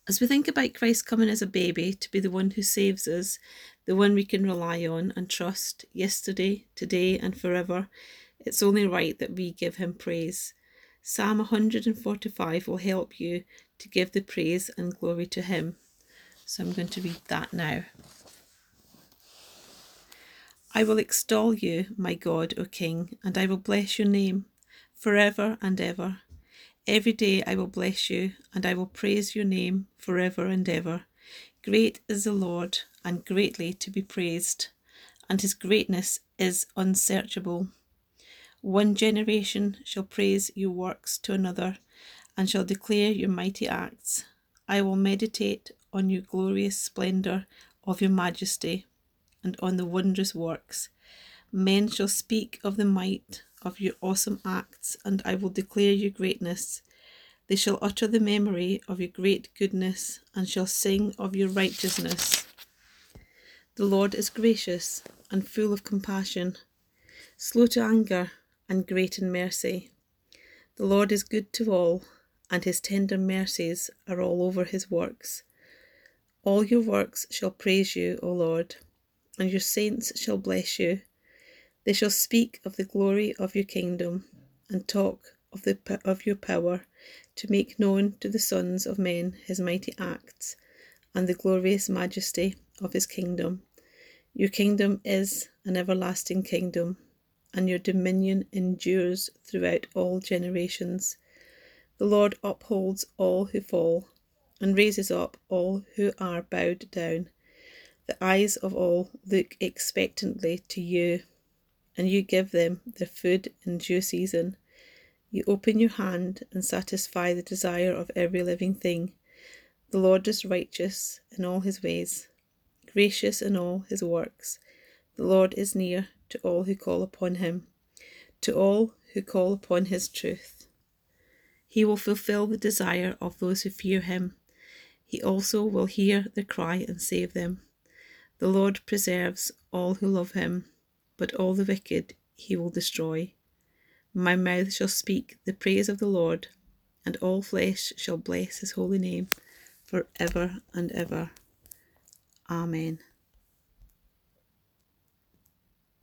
As we think about Christ coming as a baby to be the one who saves us, the one we can rely on and trust yesterday, today, and forever, it's only right that we give him praise. Psalm 145 will help you to give the praise and glory to him. So I'm going to read that now. I will extol you, my God, O King, and I will bless your name forever and ever. Every day I will bless you, and I will praise your name forever and ever. Great is the Lord, and greatly to be praised, and his greatness is unsearchable. One generation shall praise your works to another, and shall declare your mighty acts. I will meditate on your glorious splendour of your majesty, and on the wondrous works. Men shall speak of the might of your awesome acts, and I will declare your greatness. They shall utter the memory of your great goodness, and shall sing of your righteousness. The Lord is gracious and full of compassion, slow to anger and great in mercy. The Lord is good to all, and his tender mercies are all over his works. All your works shall praise you, O Lord, and your saints shall bless you. They shall speak of the glory of your kingdom, and talk of your power, to make known to the sons of men his mighty acts, and the glorious majesty of his kingdom. Your kingdom is an everlasting kingdom, and your dominion endures throughout all generations. The Lord upholds all who fall, and raises up all who are bowed down. The eyes of all look expectantly to you, and you give them their food in due season. You open your hand and satisfy the desire of every living thing. The Lord is righteous in all his ways, gracious in all his works. The Lord is near to all who call upon him, to all who call upon his truth. He will fulfill the desire of those who fear him. He also will hear their cry and save them. The Lord preserves all who love him, but all the wicked he will destroy. My mouth shall speak the praise of the Lord, and all flesh shall bless his holy name for ever and ever. Amen.